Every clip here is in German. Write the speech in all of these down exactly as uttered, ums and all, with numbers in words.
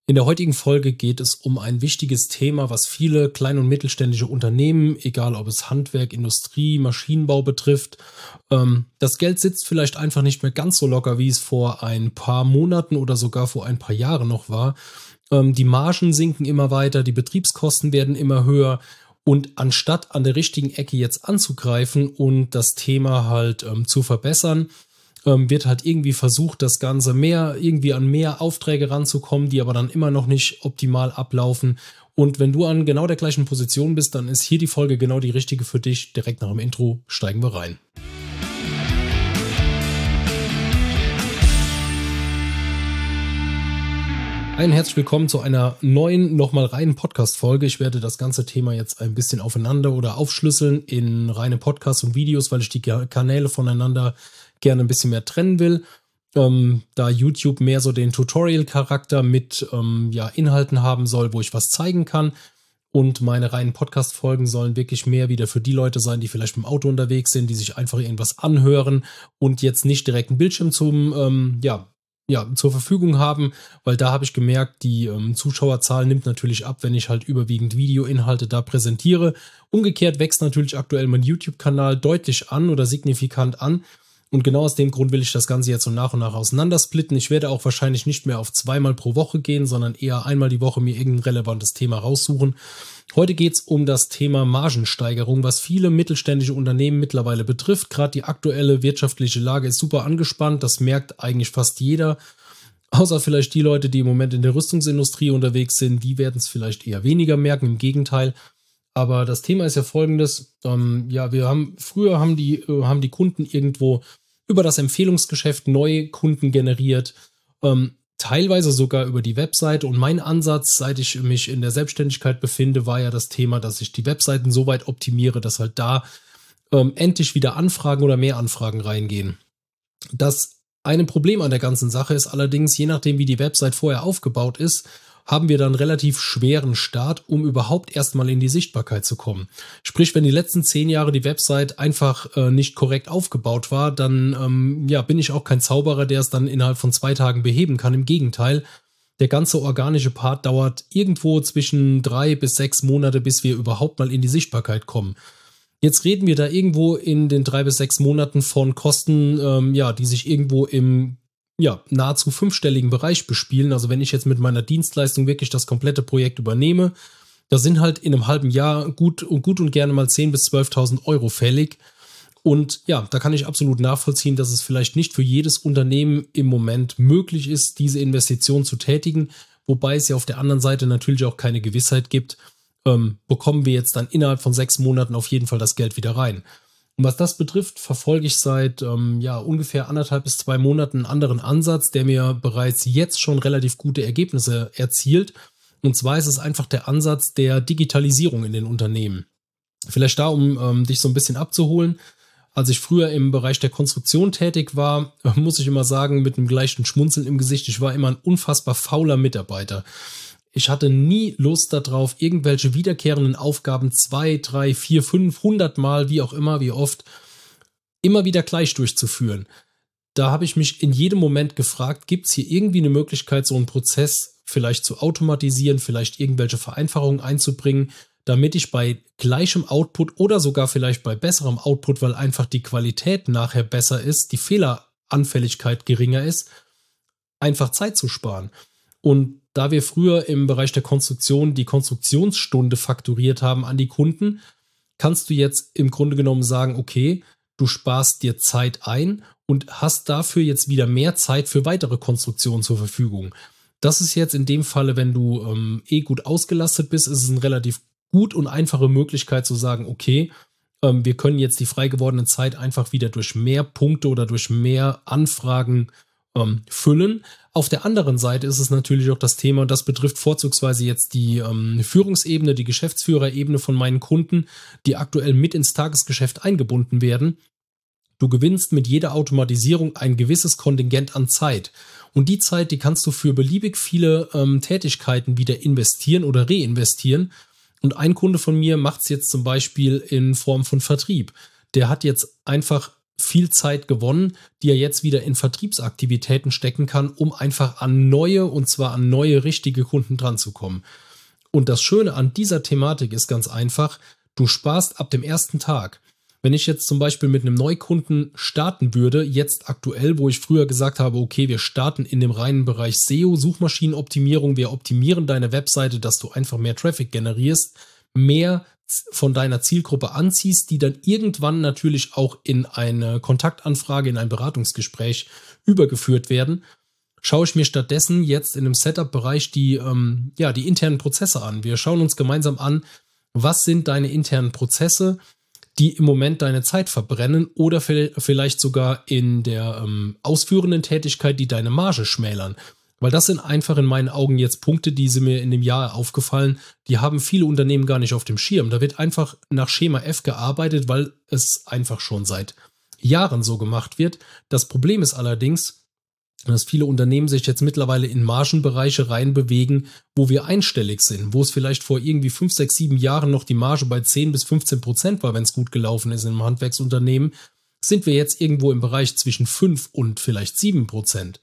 In der heutigen Folge geht es um ein wichtiges Thema, was viele kleine und mittelständische Unternehmen, egal ob es Handwerk, Industrie, Maschinenbau betrifft. Ähm, das Geld sitzt vielleicht einfach nicht mehr ganz so locker, wie es vor ein paar Monaten oder sogar vor ein paar Jahren noch war. Ähm, die Margen sinken immer weiter, die Betriebskosten werden immer höher. Und anstatt an der richtigen Ecke jetzt anzugreifen und das Thema halt ähm, zu verbessern, ähm, wird halt irgendwie versucht, das Ganze mehr, irgendwie an mehr Aufträge ranzukommen, die aber dann immer noch nicht optimal ablaufen. Und wenn du an genau der gleichen Position bist, dann ist hier die Folge genau die richtige für dich. Direkt nach dem Intro steigen wir rein. Ein herzlich willkommen zu einer neuen, nochmal reinen Podcast-Folge. Ich werde das ganze Thema jetzt ein bisschen aufeinander oder aufschlüsseln in reine Podcasts und Videos, weil ich die Kanäle voneinander gerne ein bisschen mehr trennen will. Ähm, da YouTube mehr so den Tutorial-Charakter mit ähm, ja, Inhalten haben soll, wo ich was zeigen kann. Und meine reinen Podcast-Folgen sollen wirklich mehr wieder für die Leute sein, die vielleicht im Auto unterwegs sind, die sich einfach irgendwas anhören und jetzt nicht direkt einen Bildschirm zum, ähm, ja, ja, zur Verfügung haben, weil da habe ich gemerkt, die ähm, Zuschauerzahl nimmt natürlich ab, wenn ich halt überwiegend Videoinhalte da präsentiere. Umgekehrt wächst natürlich aktuell mein YouTube-Kanal deutlich an oder signifikant an. Und genau aus dem Grund will ich das Ganze jetzt so nach und nach auseinandersplitten. Ich werde auch wahrscheinlich nicht mehr auf zweimal pro Woche gehen, sondern eher einmal die Woche mir irgendein relevantes Thema raussuchen. Heute geht es um das Thema Margensteigerung, was viele mittelständische Unternehmen mittlerweile betrifft. Gerade die aktuelle wirtschaftliche Lage ist super angespannt. Das merkt eigentlich fast jeder. Außer vielleicht die Leute, die im Moment in der Rüstungsindustrie unterwegs sind. Die werden es vielleicht eher weniger merken, im Gegenteil. Aber das Thema ist ja folgendes. Ähm, ja, wir haben, früher haben die, äh, haben die Kunden irgendwo über das Empfehlungsgeschäft neue Kunden generiert, ähm, teilweise sogar über die Webseite. Und mein Ansatz, seit ich mich in der Selbstständigkeit befinde, war ja das Thema, dass ich die Webseiten so weit optimiere, dass halt da ähm, endlich wieder Anfragen oder mehr Anfragen reingehen. Das eine Problem an der ganzen Sache ist allerdings, je nachdem wie die Website vorher aufgebaut ist, haben wir dann einen relativ schweren Start, um überhaupt erstmal in die Sichtbarkeit zu kommen. Sprich, wenn die letzten zehn Jahre die Website einfach äh, nicht korrekt aufgebaut war, dann ähm, ja, bin ich auch kein Zauberer, der es dann innerhalb von zwei Tagen beheben kann. Im Gegenteil, der ganze organische Part dauert irgendwo zwischen drei bis sechs Monate, bis wir überhaupt mal in die Sichtbarkeit kommen. Jetzt reden wir da irgendwo in den drei bis sechs Monaten von Kosten, ähm, ja, die sich irgendwo im ja, nahezu fünfstelligen Bereich bespielen. Also wenn ich jetzt mit meiner Dienstleistung wirklich das komplette Projekt übernehme, da sind halt in einem halben Jahr gut und gut und gerne mal zehntausend bis zwölftausend Euro fällig. Und ja, da kann ich absolut nachvollziehen, dass es vielleicht nicht für jedes Unternehmen im Moment möglich ist, diese Investition zu tätigen. Wobei es ja auf der anderen Seite natürlich auch keine Gewissheit gibt, ähm, bekommen wir jetzt dann innerhalb von sechs Monaten auf jeden Fall das Geld wieder rein. Und was das betrifft, verfolge ich seit ähm, ja, ungefähr anderthalb bis zwei Monaten einen anderen Ansatz, der mir bereits jetzt schon relativ gute Ergebnisse erzielt. Und zwar ist es einfach der Ansatz der Digitalisierung in den Unternehmen. Vielleicht da, um ähm, dich so ein bisschen abzuholen. Als ich früher im Bereich der Konstruktion tätig war, muss ich immer sagen, mit einem leichten Schmunzeln im Gesicht, ich war immer ein unfassbar fauler Mitarbeiter. Ich hatte nie Lust darauf, irgendwelche wiederkehrenden Aufgaben zwei, drei, vier, fünf, hundert Mal, wie auch immer, wie oft, immer wieder gleich durchzuführen. Da habe ich mich in jedem Moment gefragt, gibt es hier irgendwie eine Möglichkeit, so einen Prozess vielleicht zu automatisieren, vielleicht irgendwelche Vereinfachungen einzubringen, damit ich bei gleichem Output oder sogar vielleicht bei besserem Output, weil einfach die Qualität nachher besser ist, die Fehleranfälligkeit geringer ist, einfach Zeit zu sparen. Und da wir früher im Bereich der Konstruktion die Konstruktionsstunde fakturiert haben an die Kunden, kannst du jetzt im Grunde genommen sagen, okay, du sparst dir Zeit ein und hast dafür jetzt wieder mehr Zeit für weitere Konstruktionen zur Verfügung. Das ist jetzt in dem Falle, wenn du ähm, eh gut ausgelastet bist, ist es eine relativ gut und einfache Möglichkeit zu sagen, okay, ähm, wir können jetzt die frei gewordene Zeit einfach wieder durch mehr Punkte oder durch mehr Anfragen ähm, füllen. Auf der anderen Seite ist es natürlich auch das Thema, und das betrifft vorzugsweise jetzt die ähm, Führungsebene, die Geschäftsführerebene von meinen Kunden, die aktuell mit ins Tagesgeschäft eingebunden werden. Du gewinnst mit jeder Automatisierung ein gewisses Kontingent an Zeit. Und die Zeit, die kannst du für beliebig viele ähm, Tätigkeiten wieder investieren oder reinvestieren. Und ein Kunde von mir macht es jetzt zum Beispiel in Form von Vertrieb. Der hat jetzt einfach viel Zeit gewonnen, die er jetzt wieder in Vertriebsaktivitäten stecken kann, um einfach an neue, und zwar an neue, richtige Kunden dran zu kommen. Und das Schöne an dieser Thematik ist ganz einfach, du sparst ab dem ersten Tag. Wenn ich jetzt zum Beispiel mit einem Neukunden starten würde, jetzt aktuell, wo ich früher gesagt habe, okay, wir starten in dem reinen Bereich S E O, Suchmaschinenoptimierung, wir optimieren deine Webseite, dass du einfach mehr Traffic generierst, mehr von deiner Zielgruppe anziehst, die dann irgendwann natürlich auch in eine Kontaktanfrage, in ein Beratungsgespräch übergeführt werden, schaue ich mir stattdessen jetzt in dem Setup-Bereich die, ähm, ja, die internen Prozesse an. Wir schauen uns gemeinsam an, was sind deine internen Prozesse, die im Moment deine Zeit verbrennen oder vielleicht sogar in der ähm, ausführenden Tätigkeit, die deine Marge schmälern. Weil das sind einfach in meinen Augen jetzt Punkte, die sind mir in dem Jahr aufgefallen, die haben viele Unternehmen gar nicht auf dem Schirm. Da wird einfach nach Schema F gearbeitet, weil es einfach schon seit Jahren so gemacht wird. Das Problem ist allerdings, dass viele Unternehmen sich jetzt mittlerweile in Margenbereiche reinbewegen, wo wir einstellig sind, wo es vielleicht vor irgendwie fünf, sechs, sieben Jahren noch die Marge bei zehn bis fünfzehn Prozent war, wenn es gut gelaufen ist in einem Handwerksunternehmen, sind wir jetzt irgendwo im Bereich zwischen fünf und vielleicht sieben Prozent.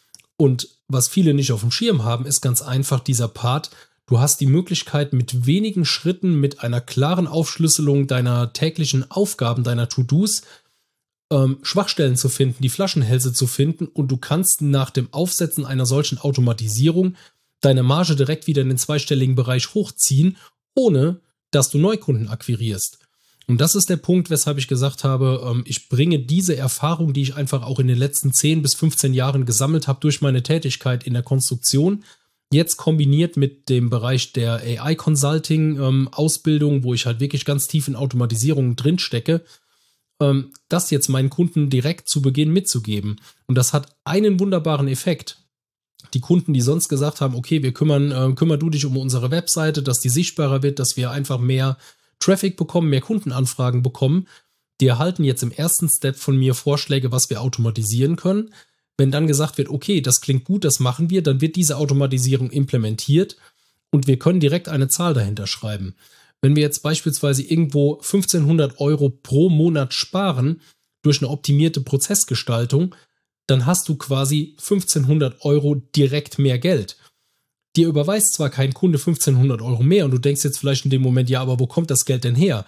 Und was viele nicht auf dem Schirm haben, ist ganz einfach dieser Part, du hast die Möglichkeit mit wenigen Schritten, mit einer klaren Aufschlüsselung deiner täglichen Aufgaben, deiner To-Dos, ähm, Schwachstellen zu finden, die Flaschenhälse zu finden und du kannst nach dem Aufsetzen einer solchen Automatisierung deine Marge direkt wieder in den zweistelligen Bereich hochziehen, ohne dass du Neukunden akquirierst. Und das ist der Punkt, weshalb ich gesagt habe, ähm, ich bringe diese Erfahrung, die ich einfach auch in den letzten zehn bis fünfzehn Jahren gesammelt habe durch meine Tätigkeit in der Konstruktion, jetzt kombiniert mit dem Bereich der A I-Consulting-Ausbildung, ähm, wo ich halt wirklich ganz tief in Automatisierung drinstecke, ähm, das jetzt meinen Kunden direkt zu Beginn mitzugeben. Und das hat einen wunderbaren Effekt. Die Kunden, die sonst gesagt haben, okay, wir kümmern, äh, kümmer du dich um unsere Webseite, dass die sichtbarer wird, dass wir einfach mehr Traffic bekommen, mehr Kundenanfragen bekommen, die erhalten jetzt im ersten Step von mir Vorschläge, was wir automatisieren können. Wenn dann gesagt wird, okay, das klingt gut, das machen wir, dann wird diese Automatisierung implementiert und wir können direkt eine Zahl dahinter schreiben. Wenn wir jetzt beispielsweise irgendwo fünfzehnhundert Euro pro Monat sparen durch eine optimierte Prozessgestaltung, dann hast du quasi fünfzehnhundert Euro direkt mehr Geld. Dir überweist zwar kein Kunde fünfzehnhundert Euro mehr und du denkst jetzt vielleicht in dem Moment, ja, aber wo kommt das Geld denn her?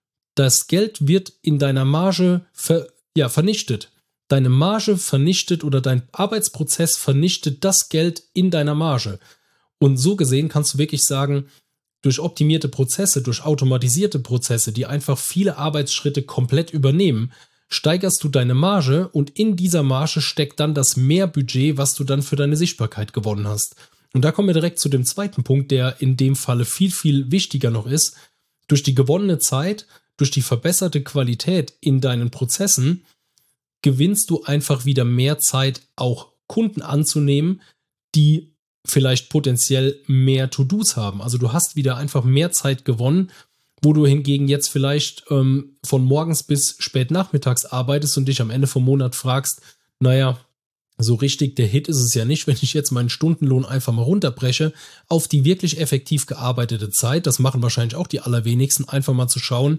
Das Geld wird in deiner Marge ver, ja, vernichtet. Deine Marge vernichtet oder dein Arbeitsprozess vernichtet das Geld in deiner Marge. Und so gesehen kannst du wirklich sagen, durch optimierte Prozesse, durch automatisierte Prozesse, die einfach viele Arbeitsschritte komplett übernehmen, steigerst du deine Marge und in dieser Marge steckt dann das Mehrbudget, was du dann für deine Sichtbarkeit gewonnen hast. Und da kommen wir direkt zu dem zweiten Punkt, der in dem Falle viel, viel wichtiger noch ist. Durch die gewonnene Zeit, durch die verbesserte Qualität in deinen Prozessen gewinnst du einfach wieder mehr Zeit, auch Kunden anzunehmen, die vielleicht potenziell mehr To-Dos haben. Also du hast wieder einfach mehr Zeit gewonnen, wo du hingegen jetzt vielleicht ähm, von morgens bis spät nachmittags arbeitest und dich am Ende vom Monat fragst, naja, so richtig der Hit ist es ja nicht, wenn ich jetzt meinen Stundenlohn einfach mal runterbreche auf die wirklich effektiv gearbeitete Zeit. Das machen wahrscheinlich auch die allerwenigsten, einfach mal zu schauen,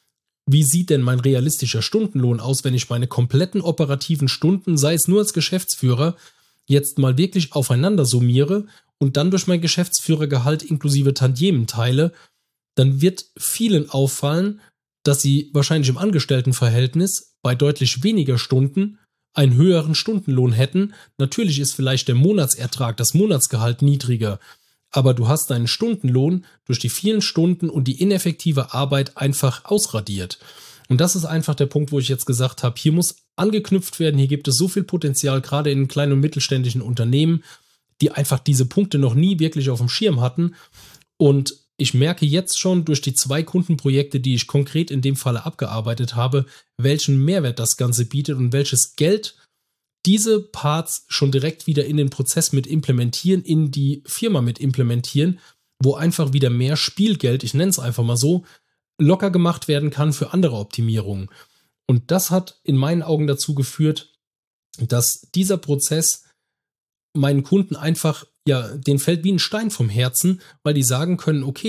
wie sieht denn mein realistischer Stundenlohn aus, wenn ich meine kompletten operativen Stunden, sei es nur als Geschäftsführer, jetzt mal wirklich aufeinander summiere und dann durch mein Geschäftsführergehalt inklusive Tantiemen teile, dann wird vielen auffallen, dass sie wahrscheinlich im Angestelltenverhältnis bei deutlich weniger Stunden einen höheren Stundenlohn hätten. Natürlich ist vielleicht der Monatsertrag, das Monatsgehalt niedriger, aber du hast deinen Stundenlohn durch die vielen Stunden und die ineffektive Arbeit einfach ausradiert. Und das ist einfach der Punkt, wo ich jetzt gesagt habe, hier muss angeknüpft werden, hier gibt es so viel Potenzial, gerade in kleinen und mittelständischen Unternehmen, die einfach diese Punkte noch nie wirklich auf dem Schirm hatten. Und ich merke jetzt schon durch die zwei Kundenprojekte, die ich konkret in dem Falle abgearbeitet habe, welchen Mehrwert das Ganze bietet und welches Geld diese Parts schon direkt wieder in den Prozess mit implementieren, in die Firma mit implementieren, wo einfach wieder mehr Spielgeld, ich nenne es einfach mal so, locker gemacht werden kann für andere Optimierungen. Und das hat in meinen Augen dazu geführt, dass dieser Prozess meinen Kunden einfach, ja, den fällt wie ein Stein vom Herzen, weil die sagen können, okay,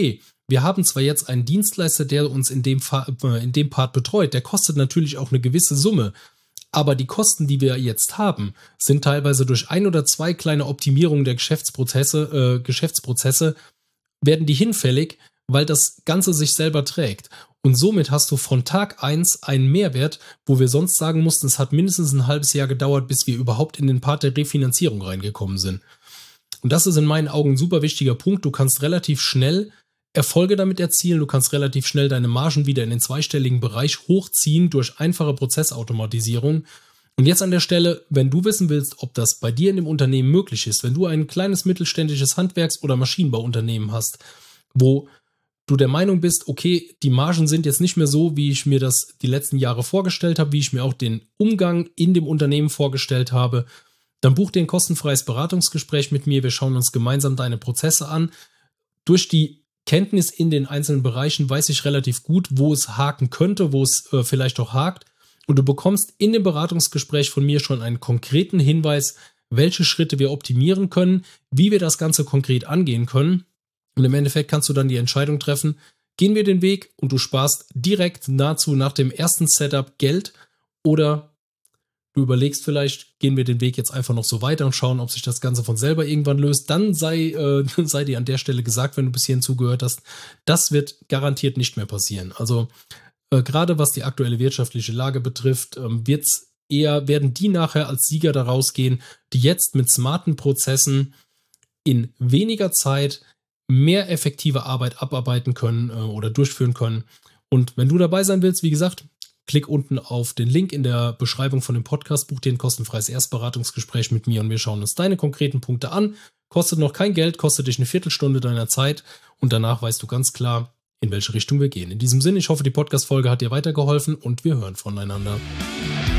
wir haben zwar jetzt einen Dienstleister, der uns in dem, in dem Part betreut, der kostet natürlich auch eine gewisse Summe, aber die Kosten, die wir jetzt haben, sind teilweise durch ein oder zwei kleine Optimierungen der Geschäftsprozesse, äh, Geschäftsprozesse, werden die hinfällig, weil das Ganze sich selber trägt. Und somit hast du von Tag eins einen Mehrwert, wo wir sonst sagen mussten, es hat mindestens ein halbes Jahr gedauert, bis wir überhaupt in den Part der Refinanzierung reingekommen sind. Und das ist in meinen Augen ein super wichtiger Punkt. Du kannst relativ schnell Erfolge damit erzielen, du kannst relativ schnell deine Margen wieder in den zweistelligen Bereich hochziehen durch einfache Prozessautomatisierung. Und jetzt an der Stelle, wenn du wissen willst, ob das bei dir in dem Unternehmen möglich ist, wenn du ein kleines mittelständisches Handwerks- oder Maschinenbauunternehmen hast, wo du der Meinung bist, okay, die Margen sind jetzt nicht mehr so, wie ich mir das die letzten Jahre vorgestellt habe, wie ich mir auch den Umgang in dem Unternehmen vorgestellt habe, dann buch dir ein kostenfreies Beratungsgespräch mit mir. Wir schauen uns gemeinsam deine Prozesse an. Durch die Kenntnis in den einzelnen Bereichen weiß ich relativ gut, wo es haken könnte, wo es äh, vielleicht auch hakt. Und du bekommst in dem Beratungsgespräch von mir schon einen konkreten Hinweis, welche Schritte wir optimieren können, wie wir das Ganze konkret angehen können. Und im Endeffekt kannst du dann die Entscheidung treffen, gehen wir den Weg und du sparst direkt nahezu nach dem ersten Setup Geld, oder du überlegst vielleicht, gehen wir den Weg jetzt einfach noch so weiter und schauen, ob sich das Ganze von selber irgendwann löst. Dann sei, äh, sei dir an der Stelle gesagt, wenn du bis hierhin zugehört hast, das wird garantiert nicht mehr passieren. Also äh, gerade was die aktuelle wirtschaftliche Lage betrifft, ähm, wird's eher, werden die nachher als Sieger daraus gehen, die jetzt mit smarten Prozessen in weniger Zeit mehr effektive Arbeit abarbeiten können äh, oder durchführen können. Und wenn du dabei sein willst, wie gesagt, klick unten auf den Link in der Beschreibung von dem Podcast, buch dir ein kostenfreies Erstberatungsgespräch mit mir und wir schauen uns deine konkreten Punkte an. Kostet noch kein Geld, kostet dich eine Viertelstunde deiner Zeit und danach weißt du ganz klar, in welche Richtung wir gehen. In diesem Sinne, ich hoffe, die Podcast-Folge hat dir weitergeholfen und wir hören voneinander.